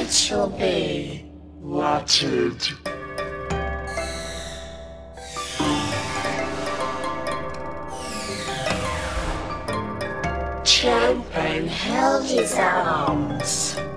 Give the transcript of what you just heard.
it will be watered. Champagne held his arms.